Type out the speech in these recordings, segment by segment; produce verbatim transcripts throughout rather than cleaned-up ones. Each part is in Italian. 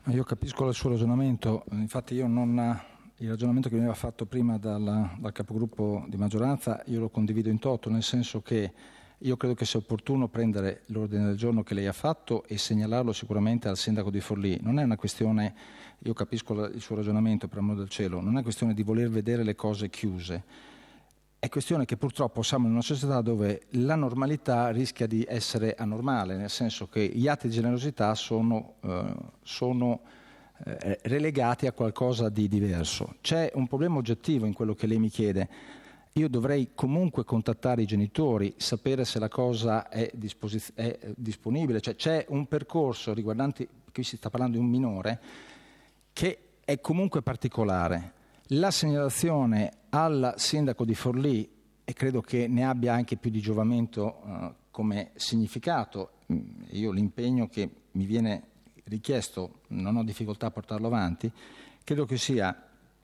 Io capisco il suo ragionamento, infatti io non, il ragionamento che veniva fatto prima dal, dal capogruppo di maggioranza io lo condivido in toto, nel senso che io credo che sia opportuno prendere l'ordine del giorno che lei ha fatto e segnalarlo sicuramente al sindaco di Forlì. Non è una questione, io capisco il suo ragionamento, per amor del cielo, non è questione di voler vedere le cose chiuse, è questione che purtroppo siamo in una società dove la normalità rischia di essere anormale, nel senso che gli atti di generosità sono, eh, sono eh, relegati a qualcosa di diverso. C'è un problema oggettivo in quello che lei mi chiede. Io dovrei comunque contattare i genitori, sapere se la cosa è, disposiz- è disponibile, cioè c'è un percorso riguardante, qui si sta parlando di un minore, che è comunque particolare. La segnalazione al sindaco di Forlì, e credo che ne abbia anche più di giovamento uh, come significato, io l'impegno che mi viene richiesto non ho difficoltà a portarlo avanti, credo che sia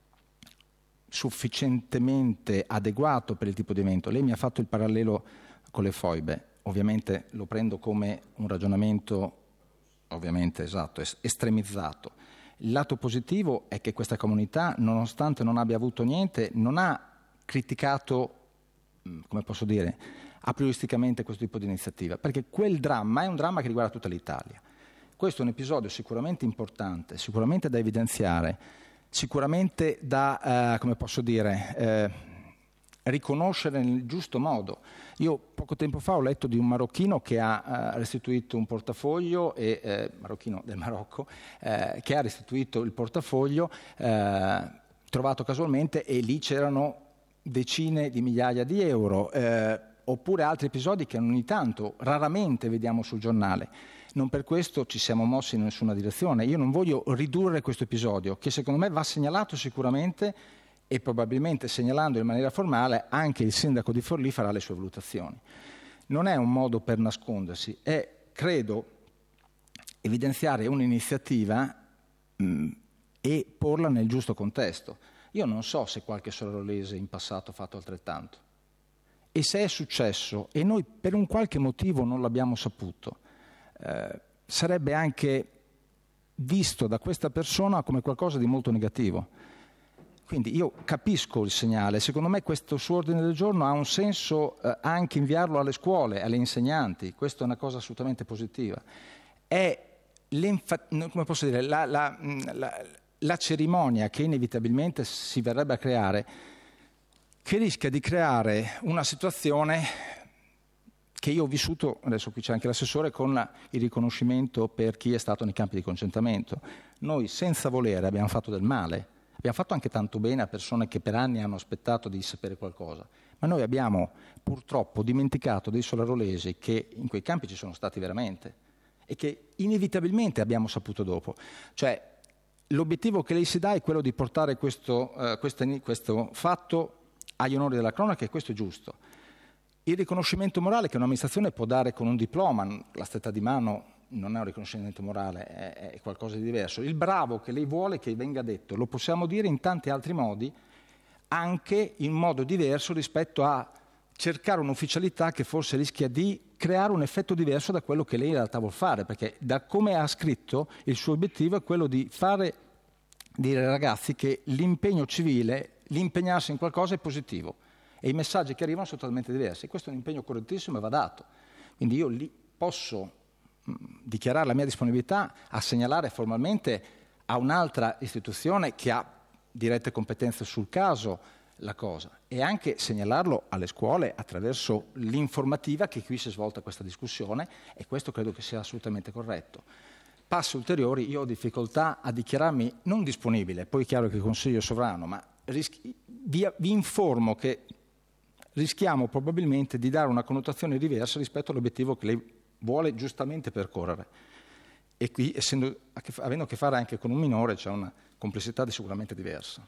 sufficientemente adeguato per il tipo di evento. Lei mi ha fatto il parallelo con le foibe, ovviamente lo prendo come un ragionamento ovviamente esatto, estremizzato. Il lato positivo è che questa comunità, nonostante non abbia avuto niente, non ha criticato, come posso dire, aprioristicamente questo tipo di iniziativa, perché quel dramma è un dramma che riguarda tutta l'Italia. Questo è un episodio sicuramente importante, sicuramente da evidenziare, sicuramente da, eh, come posso dire, eh, riconoscere nel giusto modo. Io poco tempo fa ho letto di un marocchino che ha eh, restituito un portafoglio, e, eh, marocchino del Marocco, eh, che ha restituito il portafoglio eh, trovato casualmente, e lì c'erano decine di migliaia di euro, eh, oppure altri episodi che ogni tanto, raramente vediamo sul giornale. Non per questo ci siamo mossi in nessuna direzione. Io non voglio ridurre questo episodio, che secondo me va segnalato sicuramente, e probabilmente segnalando in maniera formale anche il sindaco di Forlì farà le sue valutazioni. Non è un modo per nascondersi, è, credo, evidenziare un'iniziativa mh, e porla nel giusto contesto. Io non so se qualche sorolese in passato ha fatto altrettanto. E se è successo e noi per un qualche motivo non l'abbiamo saputo, eh, sarebbe anche visto da questa persona come qualcosa di molto negativo. Quindi io capisco il segnale, secondo me questo suo ordine del giorno ha un senso eh, anche inviarlo alle scuole, alle insegnanti, questa è una cosa assolutamente positiva. È come posso dire, la, la, la, la cerimonia che inevitabilmente si verrebbe a creare, che rischia di creare una situazione che io ho vissuto, adesso qui c'è anche l'assessore, con il riconoscimento per chi è stato nei campi di concentramento. Noi senza volere abbiamo fatto del male. Abbiamo fatto anche tanto bene a persone che per anni hanno aspettato di sapere qualcosa, ma noi abbiamo purtroppo dimenticato dei solarolesi che in quei campi ci sono stati veramente e che inevitabilmente abbiamo saputo dopo. Cioè, l'obiettivo che lei si dà è quello di portare questo, uh, questo, questo fatto agli onori della cronaca, e questo è giusto. Il riconoscimento morale che un'amministrazione può dare con un diploma, la stretta di mano, non è un riconoscimento morale, è, è qualcosa di diverso. Il bravo che lei vuole che venga detto lo possiamo dire in tanti altri modi, anche in modo diverso rispetto a cercare un'ufficialità che forse rischia di creare un effetto diverso da quello che lei in realtà vuol fare, perché da come ha scritto il suo obiettivo è quello di fare dire ai ragazzi che l'impegno civile, l'impegnarsi in qualcosa è positivo e i messaggi che arrivano sono totalmente diversi. Questo è un impegno correttissimo e va dato. Quindi io lì posso dichiarare la mia disponibilità a segnalare formalmente a un'altra istituzione che ha dirette competenze sul caso la cosa, e anche segnalarlo alle scuole attraverso l'informativa che qui si è svolta questa discussione, e questo credo che sia assolutamente corretto. Passi ulteriori, io ho difficoltà a dichiararmi non disponibile, poi è chiaro che il Consiglio è sovrano, ma rischi, vi, vi informo che rischiamo probabilmente di dare una connotazione diversa rispetto all'obiettivo che lei vuole giustamente percorrere, e qui essendo, avendo a che fare anche con un minore c'è una complessità di sicuramente diversa.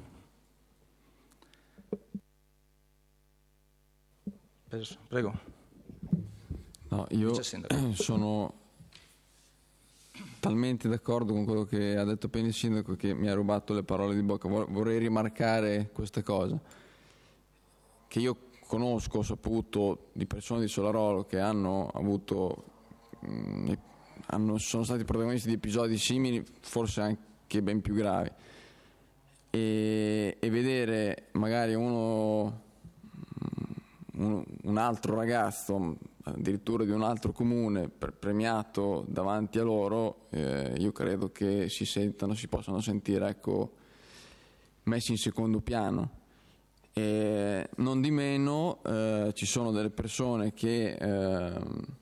Prego. No, io sono talmente d'accordo con quello che ha detto appena il sindaco che mi ha rubato le parole di bocca. Vorrei rimarcare questa cosa, che io conosco, ho saputo di persone di Solarolo che hanno avuto mh, hanno, sono stati protagonisti di episodi simili, forse anche ben più gravi, e, e vedere magari uno, un, un altro ragazzo, addirittura di un altro comune, premiato davanti a loro, eh, io credo che si sentano, si possano sentire, ecco, messi in secondo piano. E non di meno eh, ci sono delle persone che eh,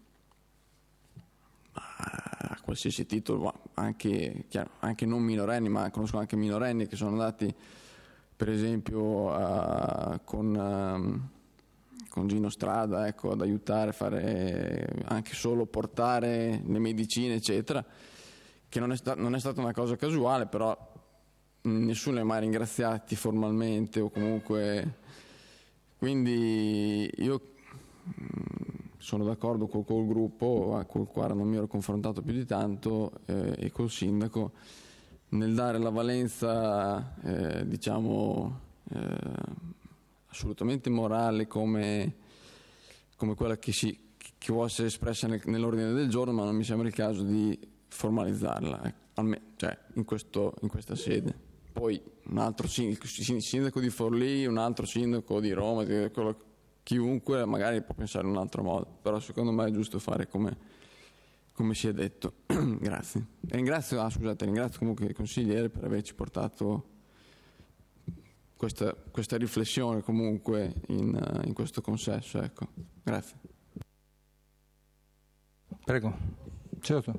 a qualsiasi titolo, anche, chiaro, anche non minorenni, ma conosco anche minorenni che sono andati per esempio a, con, a, con Gino Strada, ecco, ad aiutare a fare anche solo portare le medicine eccetera, che non è, sta- non è stata una cosa casuale, però nessuno li ha mai ringraziati formalmente o comunque, quindi io sono d'accordo col, col gruppo col quale non mi ero confrontato più di tanto eh, e col sindaco nel dare la valenza eh, diciamo eh, assolutamente morale come, come quella che, si, che può essere espressa nel, nell'ordine del giorno, ma non mi sembra il caso di formalizzarla, eh, almeno, cioè in, questo, in questa sede. Poi un altro sindaco, sindaco di Forlì, un altro sindaco di Roma, chiunque magari può pensare in un altro modo, però secondo me è giusto fare come, come si è detto. Grazie. E ringrazio, ah, scusate, ringrazio comunque il consigliere per averci portato questa, questa riflessione comunque in, in questo consesso. Ecco. Grazie. Prego. Certo.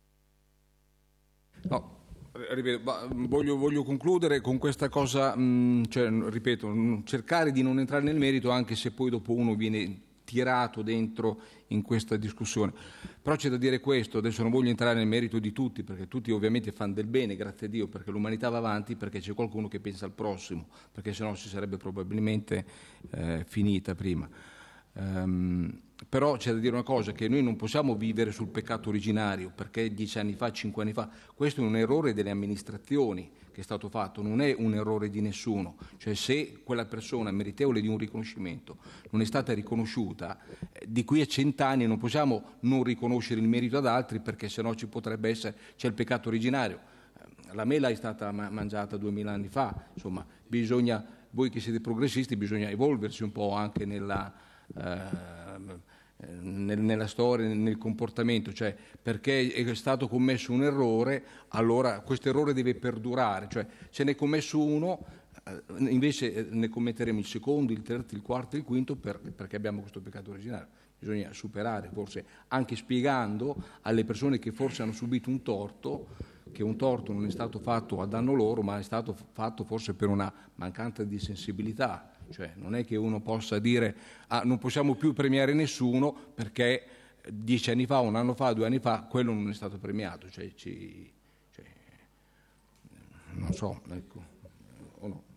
No. Voglio, voglio concludere con questa cosa, mh, cioè, ripeto, mh, cercare di non entrare nel merito, anche se poi dopo uno viene tirato dentro in questa discussione. Però c'è da dire questo, adesso non voglio entrare nel merito di tutti, perché tutti ovviamente fanno del bene, grazie a Dio, perché l'umanità va avanti, perché c'è qualcuno che pensa al prossimo, perché sennò si sarebbe probabilmente eh, finita prima. Um, però c'è da dire una cosa, che noi non possiamo vivere sul peccato originario, perché dieci anni fa, cinque anni fa, questo è un errore delle amministrazioni che è stato fatto, non è un errore di nessuno. Cioè, se quella persona meritevole di un riconoscimento non è stata riconosciuta, eh, di qui a cent'anni non possiamo non riconoscere il merito ad altri, perché sennò ci potrebbe essere, c'è il peccato originario. La mela è stata ma- mangiata duemila anni fa, insomma, bisogna, voi che siete progressisti, bisogna evolversi un po' anche nella Eh, nella storia, nel comportamento, cioè perché è stato commesso un errore, allora questo errore deve perdurare, cioè se ne è commesso uno, eh, invece ne commetteremo il secondo, il terzo, il quarto, il quinto per, perché abbiamo questo peccato originario. Bisogna superare, forse anche spiegando alle persone che forse hanno subito un torto, che un torto non è stato fatto a danno loro, ma è stato fatto forse per una mancanza di sensibilità. Cioè non è che uno possa dire ah, non possiamo più premiare nessuno perché dieci anni fa, un anno fa, due anni fa quello non è stato premiato, cioè, ci, cioè, non so, ecco, o no.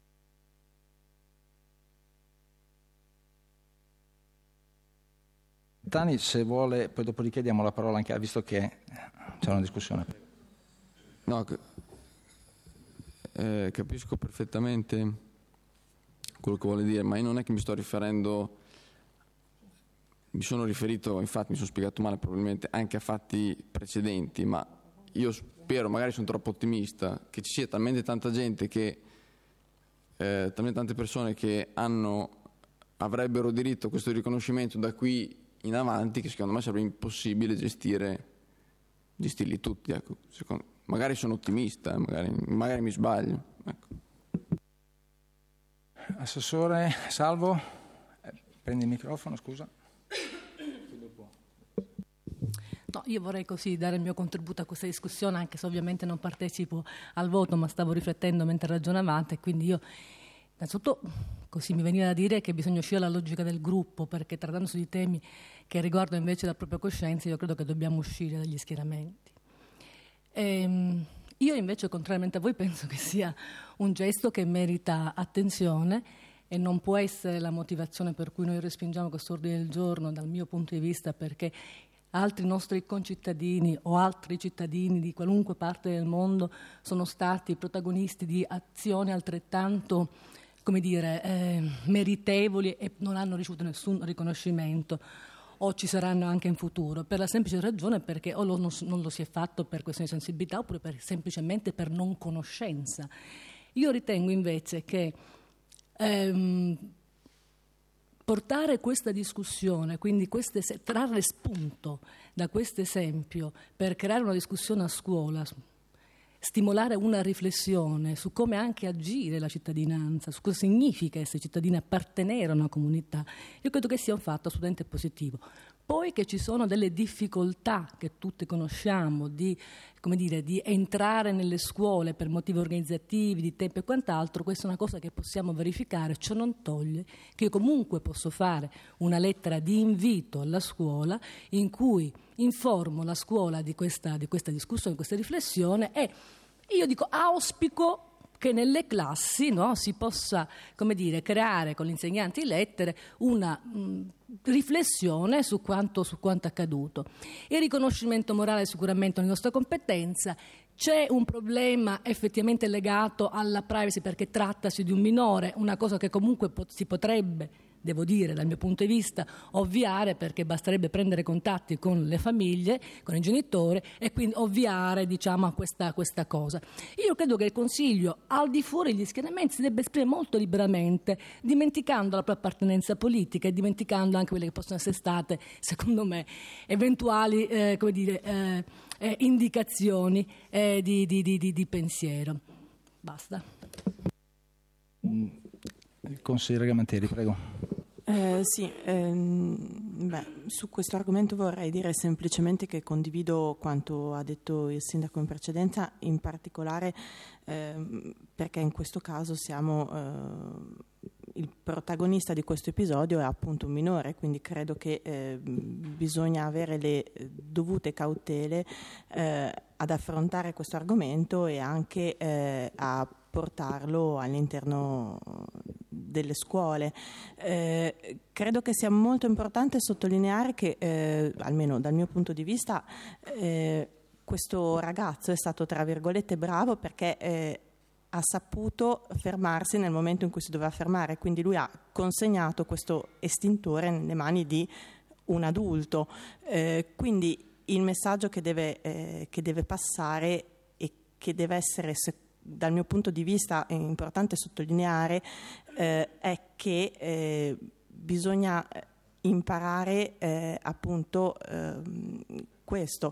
Tani, se vuole, poi dopodiché diamo la parola anche a, visto che c'è una discussione. No, eh, capisco perfettamente quello che vuole dire, ma io non è che mi sto riferendo, mi sono riferito, infatti mi sono spiegato male probabilmente, anche a fatti precedenti, ma io spero, magari sono troppo ottimista, che ci sia talmente tanta gente che, eh, talmente tante persone che hanno, avrebbero diritto a questo riconoscimento da qui in avanti, che secondo me sarebbe impossibile gestire, gestirli tutti, ecco. Secondo, magari sono ottimista, magari, magari mi sbaglio, ecco. Assessore Salvo, eh, prendi il microfono, scusa. No, io vorrei così dare il mio contributo a questa discussione, anche se ovviamente non partecipo al voto, ma stavo riflettendo mentre ragionavate, e quindi io innanzitutto così mi veniva da dire che bisogna uscire dalla logica del gruppo, perché trattandosi di temi che riguardano invece la propria coscienza, io credo che dobbiamo uscire dagli schieramenti. Ehm, Io invece, contrariamente a voi, penso che sia un gesto che merita attenzione e non può essere la motivazione per cui noi respingiamo questo ordine del giorno, dal mio punto di vista, perché altri nostri concittadini o altri cittadini di qualunque parte del mondo sono stati protagonisti di azioni altrettanto, come dire, eh, meritevoli e non hanno ricevuto nessun riconoscimento. o ci saranno anche in futuro, per la semplice ragione perché o lo, non, non lo si è fatto per questione di sensibilità oppure per, semplicemente per non conoscenza. Io ritengo invece che ehm, portare questa discussione, quindi queste, trarre spunto da questo esempio per creare una discussione a scuola, stimolare una riflessione su come anche agire la cittadinanza, su cosa significa essere cittadini, appartenere a una comunità, io credo che sia un fatto assolutamente positivo. Poi che ci sono delle difficoltà che tutti conosciamo di, come dire, di entrare nelle scuole per motivi organizzativi, di tempo e quant'altro, questa è una cosa che possiamo verificare, ciò non toglie che io comunque posso fare una lettera di invito alla scuola in cui informo la scuola di questa, di questa discussione, di questa riflessione e io dico auspico che nelle classi, no, si possa, come dire, creare con gli insegnanti lettere una mh, riflessione su quanto, su quanto accaduto. Il riconoscimento morale è sicuramente una nostra competenza. C'è un problema effettivamente legato alla privacy perché trattasi di un minore, una cosa che comunque pot- si potrebbe, devo dire dal mio punto di vista, ovviare, perché basterebbe prendere contatti con le famiglie, con i genitori e quindi ovviare, diciamo, a questa, questa cosa. Io credo che il Consiglio, al di fuori degli schieramenti, si debba esprimere molto liberamente, dimenticando la propria appartenenza politica e dimenticando anche quelle che possono essere state, secondo me, eventuali eh, come dire, eh, eh, indicazioni eh, di, di, di, di pensiero. Basta. Il consigliere Gamantieri, prego. Eh, sì, ehm, beh, su questo argomento vorrei dire semplicemente che condivido quanto ha detto il sindaco in precedenza, in particolare ehm, perché in questo caso siamo eh, il protagonista di questo episodio è appunto un minore, quindi credo che eh, bisogna avere le dovute cautele eh, ad affrontare questo argomento e anche eh, a portarlo all'interno delle scuole. Eh, credo che sia molto importante sottolineare che, eh, almeno dal mio punto di vista, eh, questo ragazzo è stato, tra virgolette, bravo perché eh, ha saputo fermarsi nel momento in cui si doveva fermare, quindi lui ha consegnato questo estintore nelle mani di un adulto. Eh, quindi il messaggio che deve, eh, che deve passare e che deve essere, dal mio punto di vista, è importante sottolineare, eh, è che eh, bisogna imparare eh, appunto eh, questo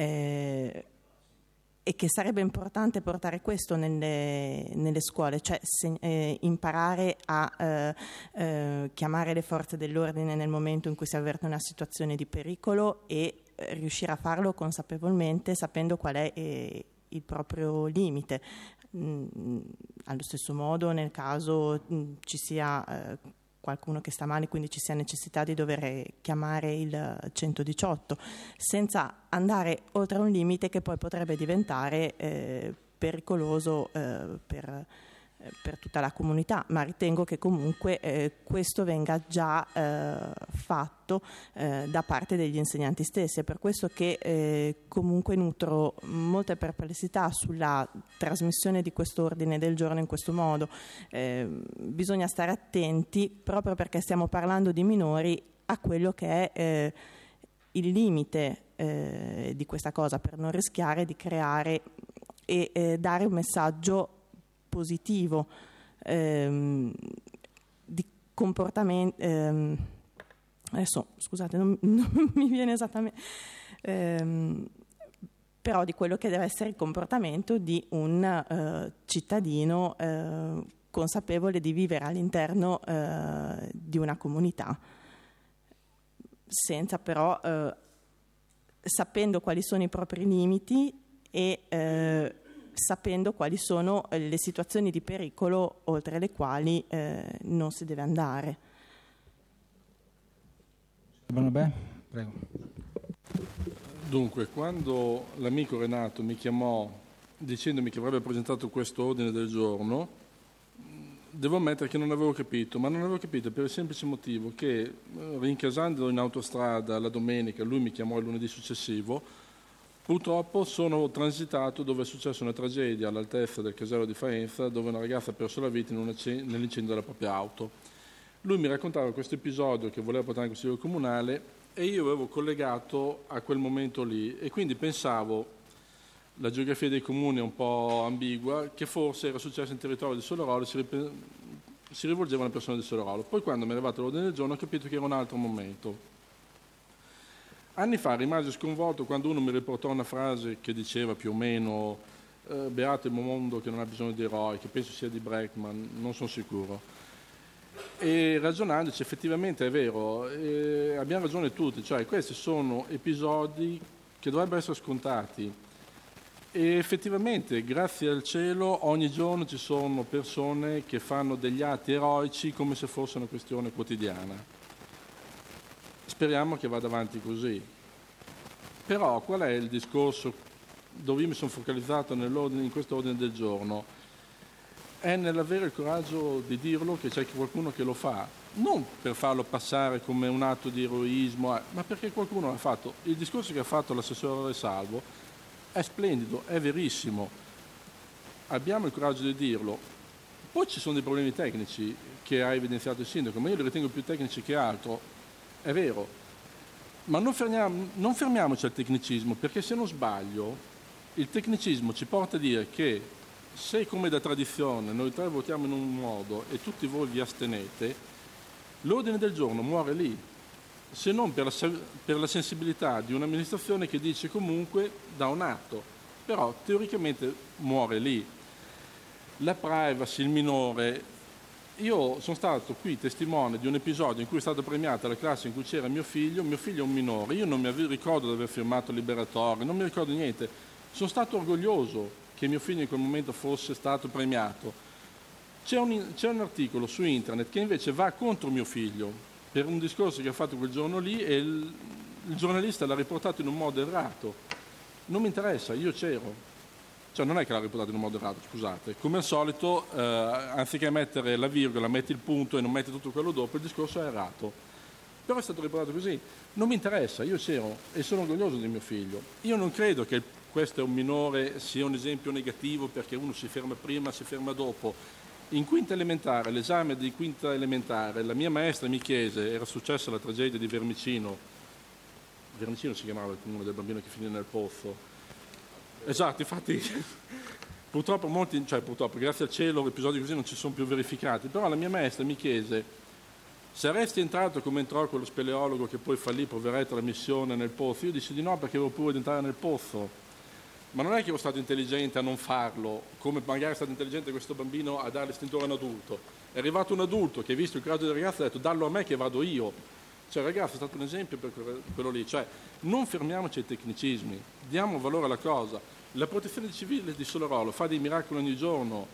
eh, e che sarebbe importante portare questo nelle, nelle scuole, cioè se, eh, imparare a eh, eh, chiamare le forze dell'ordine nel momento in cui si avverte una situazione di pericolo e eh, riuscire a farlo consapevolmente, sapendo qual è eh, il proprio limite. Mm, allo stesso modo, nel caso mm, ci sia eh, qualcuno che sta male, quindi ci sia necessità di dover chiamare il centodiciotto, senza andare oltre un limite che poi potrebbe diventare eh, pericoloso eh, per, eh, per tutta la comunità, ma ritengo che comunque eh, questo venga già eh, fatto eh, da parte degli insegnanti stessi. È per questo che eh, comunque nutro molte perplessità sulla trasmissione di questo ordine del giorno in questo modo. Eh, bisogna stare attenti, proprio perché stiamo parlando di minori, a quello che è eh, il limite eh, di questa cosa, per non rischiare di creare e eh, dare un messaggio positivo ehm, di comportamento. Ehm, adesso scusate, non, non mi viene esattamente, ehm, però di quello che deve essere il comportamento di un eh, cittadino eh, consapevole di vivere all'interno eh, di una comunità, senza però eh, sapendo quali sono i propri limiti e eh, sapendo quali sono le situazioni di pericolo oltre le quali eh, non si deve andare. Beh, prego. Dunque, quando l'amico Renato mi chiamò dicendomi che avrebbe presentato questo ordine del giorno, devo ammettere che non avevo capito, ma non avevo capito per il semplice motivo che, rincasando in autostrada la domenica, lui mi chiamò il lunedì successivo, purtroppo sono transitato dove è successa una tragedia all'altezza del casello di Faenza, dove una ragazza ha perso la vita nell'incendio della propria auto. Lui mi raccontava questo episodio che voleva portare in consiglio comunale e io avevo collegato a quel momento lì e quindi pensavo, la geografia dei comuni è un po' ambigua, che forse era successo in territorio di Solarolo e si, rip- si rivolgeva alle persone di Solarolo. Poi quando mi è arrivato l'ordine del giorno ho capito che era un altro momento. Anni fa rimasi sconvolto quando uno mi riportò una frase che diceva più o meno eh, beato il mondo che non ha bisogno di eroi, che penso sia di Breckman, non sono sicuro. E ragionandoci effettivamente è vero, eh, abbiamo ragione tutti, cioè questi sono episodi che dovrebbero essere scontati. E effettivamente, grazie al cielo, ogni giorno ci sono persone che fanno degli atti eroici come se fosse una questione quotidiana. Speriamo che vada avanti così. Però qual è il discorso dove io mi sono focalizzato in questo ordine del giorno? È nell'avere il coraggio di dirlo che c'è qualcuno che lo fa, non per farlo passare come un atto di eroismo, ma perché qualcuno l'ha fatto. Il discorso che ha fatto l'assessore Salvo è splendido, è verissimo, abbiamo il coraggio di dirlo. Poi ci sono dei problemi tecnici che ha evidenziato il sindaco, ma io li ritengo più tecnici che altro, è vero, ma non, fermiamo, non fermiamoci al tecnicismo, perché se non sbaglio il tecnicismo ci porta a dire che se come da tradizione noi tre votiamo in un modo e tutti voi vi astenete, l'ordine del giorno muore lì, se non per la, per la sensibilità di un'amministrazione che dice comunque da un atto, però teoricamente muore lì. La privacy, il minore, io sono stato qui testimone di un episodio in cui è stata premiata la classe in cui c'era mio figlio, mio figlio è un minore, io non mi ricordo di aver firmato il liberatorio, non mi ricordo niente, sono stato orgoglioso che mio figlio in quel momento fosse stato premiato. C'è un, c'è un articolo su internet che invece va contro mio figlio, per un discorso che ha fatto quel giorno lì e il, il giornalista l'ha riportato in un modo errato. Non mi interessa, io c'ero. Cioè non è che l'ha riportato in un modo errato, scusate. Come al solito, eh, anziché mettere la virgola, metti il punto e non metti tutto quello dopo, il discorso è errato. Però è stato riportato così. Non mi interessa, io c'ero e sono orgoglioso di mio figlio. Io non credo che questo è un minore sia un esempio negativo perché uno si ferma prima, si ferma dopo. In quinta elementare, l'esame di quinta elementare, la mia maestra mi chiese, era successa la tragedia di Vermicino, Vermicino si chiamava il comune del bambino che finì nel pozzo, esatto, infatti purtroppo molti, cioè purtroppo, grazie al cielo episodi così non ci sono più verificati, però la mia maestra mi chiese, saresti entrato come entrò quello speleologo che poi fallì, poveretto, la missione nel pozzo? Io dissi di no perché avevo paura di entrare nel pozzo. Ma non è che ero stato intelligente a non farlo, come magari è stato intelligente questo bambino a dare l'istintore a un adulto. È arrivato un adulto che ha visto il coraggio del ragazzo e ha detto dallo a me che vado io. Cioè il ragazzo è stato un esempio per quello lì. Cioè non fermiamoci ai tecnicismi, diamo valore alla cosa. La protezione civile di Solarolo fa dei miracoli ogni giorno.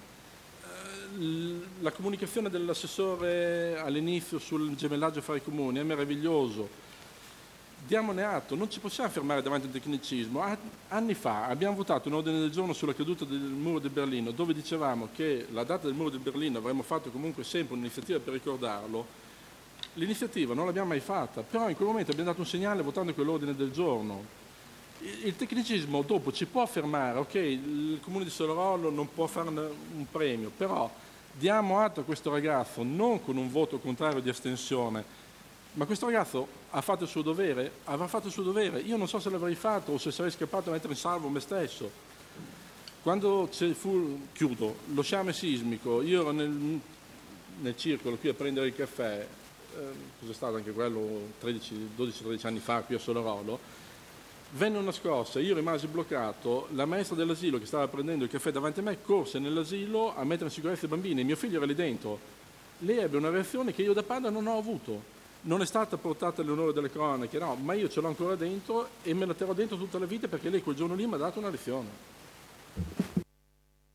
La comunicazione dell'assessore all'inizio sul gemellaggio fra i comuni è meraviglioso. Diamone atto, non ci possiamo fermare davanti al tecnicismo. Anni fa abbiamo votato un ordine del giorno sulla caduta del muro di Berlino, dove dicevamo che la data del muro di Berlino avremmo fatto comunque sempre un'iniziativa per ricordarlo. L'iniziativa non l'abbiamo mai fatta, però in quel momento abbiamo dato un segnale votando quell'ordine del giorno. Il tecnicismo dopo ci può fermare, ok, il comune di Solarolo non può fare un premio, però diamo atto a questo ragazzo non con un voto contrario di astensione, ma questo ragazzo ha fatto il suo dovere, avrà fatto il suo dovere. Io non so se l'avrei fatto o se sarei scappato a mettere in salvo me stesso. Quando fu, chiudo, lo sciame sismico, io ero nel, nel circolo qui a prendere il caffè, eh, cos'è stato anche quello dodici tredici anni fa qui a Solarolo, venne una scossa, io rimasi bloccato, la maestra dell'asilo che stava prendendo il caffè davanti a me corse nell'asilo a mettere in sicurezza i bambini, mio figlio era lì dentro. Lei ebbe una reazione che io da padre non ho avuto. Non è stata portata all'onore delle cronache, no, ma io ce l'ho ancora dentro e me la terrò dentro tutta la vita perché lei quel giorno lì mi ha dato una lezione.